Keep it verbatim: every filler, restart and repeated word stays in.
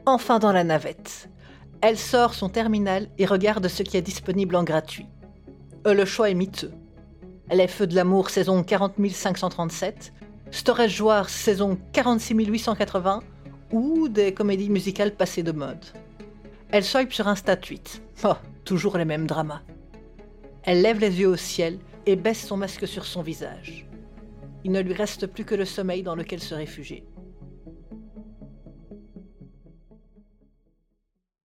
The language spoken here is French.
enfin dans la navette. Elle sort son terminal et regarde ce qui est disponible en gratuit. Euh, le choix est miteux. Les Feux de l'amour saison quarante mille cinq cent trente-sept, Storage Wars saison quarante-six mille huit cent quatre-vingts ou des comédies musicales passées de mode. Elle swipe sur Insta Tweet. Oh, toujours les mêmes dramas. Elle lève les yeux au ciel et baisse son masque sur son visage. Il ne lui reste plus que le sommeil dans lequel se réfugier.